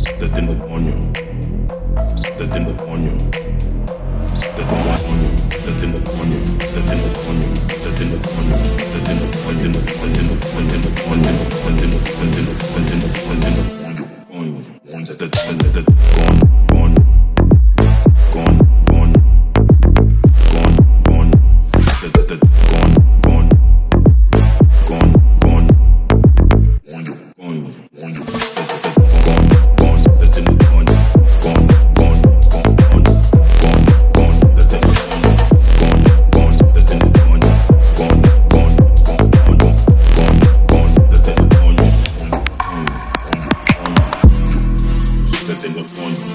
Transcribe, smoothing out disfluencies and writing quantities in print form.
Sit in the coño. Sit in the coño. Sit in the coño. Sit in the coño. Sit in the coño. Sit in the coño. Sit in the coño. In the coño. In the coño. In the coño. In the coño. In the coño. In the coño. In the coño. In the coño. Coño. Sit the coño. Coño. Coño. Coño. Coño. Coño. Sit the coño. Coño. Coño. Coño. Coño. Coño. Coño. In the corner.